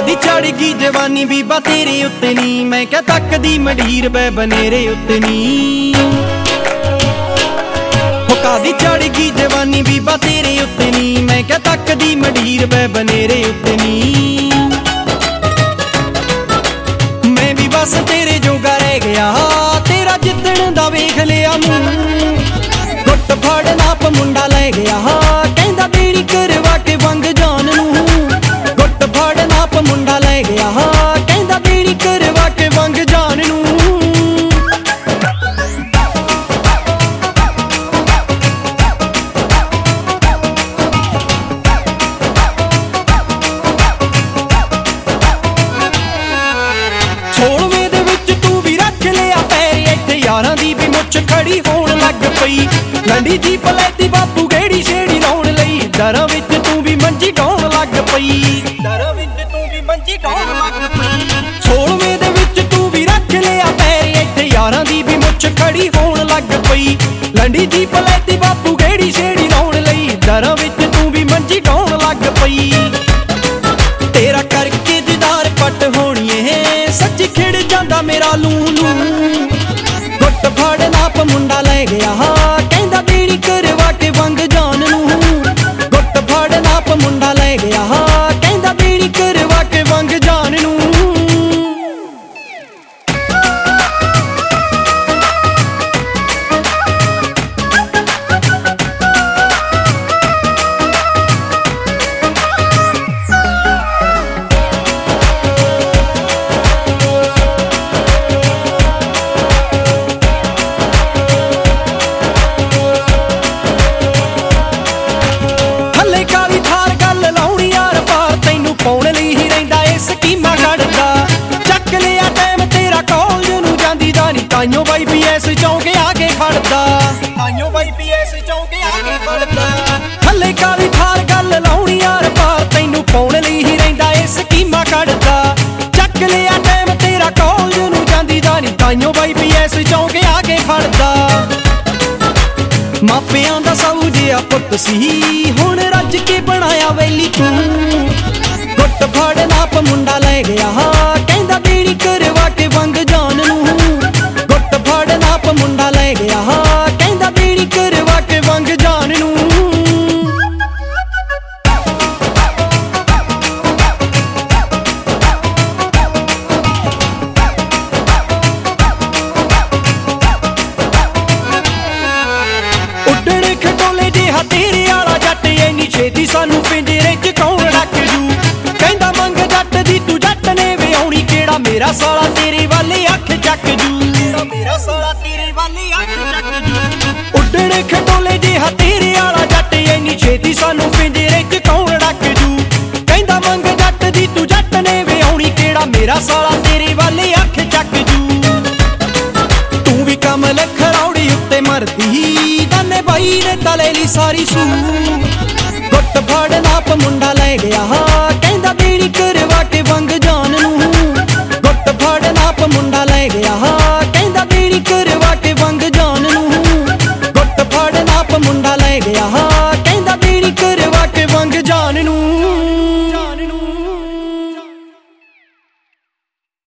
दी चढ़ गई जवानी बीबा तेरे उत्ते नी, मैं क्या तकदी मंडीर बै बनेरे उत्ते नी। दी चढ़ गई जवानी बीबा तेरे उत्ते नी, मैं क्या तकदी मंडीर बै बनेरे उत्ते नी। मैं भी बस तेरे जोगा रह गया, तेरा जिद्दण दा वेख लिया मूंह। गुट फड़ नाप मुंडा लै गया, कहंदा बेड़ी करवा के वंग जान नूं। गुट फड़ नाप मुंडा लै गया, कहंदा बेड़ी करवा के वंग जान नूं। यारां दी भी मुच खड़ी होण लग पई, लंडी जी पलैती बापू गेड़ी छेड़ी लाउण लई। डरां विच तू भी मंजी ढाउण लग पई, डरां विच तू भी मंजी ढाउण लग पई। 16वें दे विच तू भी रख लिया पैर, इत्थे यारां दी भी मुच खड़ी होण लग पई, लंडी जी पलैती बापू गेड़ी छेड़ी लाउण लई। डरां विच तू भी मंजी ढाउण लग पई, तेरा करके दीदार पट होणी है, सच्ची खिड़ जांदा मेरा लूं लूं। गुट फड़ नाप मुंडा लै गया, कहंदा बेड़ी करवा के वंग जान नूं। गुट फड़ नाप मुंडा लै गया, कहंदा बेड़ी करवा के वंग जान नूं। पाउण लई ही रहिंदा ए स्कीमां कढदा, चक लिया टाइम तेरा कॉलेज नूं जांदी दा नी। ताइयों YPS चौंके आके खड़दा, ताइयों YPS चौंके आके खड़दा। थल्ले काली थार गल लाउणी यार पार, तैनूं पाउण लई ही रहिंदा ए स्कीमां कढदा, चक लिया टाइम तेरा कॉलेज नूं जांदी दा नी। ताइयों YPS चौंके आके खड़दा। मापियां दा सऊ जिहा पुੱਤ सी, हुण रज के बनाया वैली तूं। गुट फड़ नाप मुंडा लै गया, कहंदा बेड़ी करवा के वंग जान नूं। गुट फड़ नाप मुंडा लै गया, कहंदा बेड़ी करवा के वंग जान नूं। उड्डण खटोले जिहा तेरे आला जट, इन्नी छेती सानू पिंजरे च कौण रख जू। कहंदा मंग जट दी तू जट ने विआउणी, केड़ा मेरा साला तेरे वाले अख चक जू। मेरा साला तेरे वाले अख चक जू। उड्डण खटोले जिहा तेरे आला जट, इन्नी छेती सानू पिंजरे च कौण रख जू। कहंदा मंग जट दी तू जट ने विआउणी, केड़ा मेरा साला तेरे वाले अख चक जू। तू भी कमल खरौड़ी उत्ते मरदी, दाने बाई ने तले ली सारी सू। गुट फड़ नाप मुंडा लै गया, कहंदा बेड़ी करवा के वंग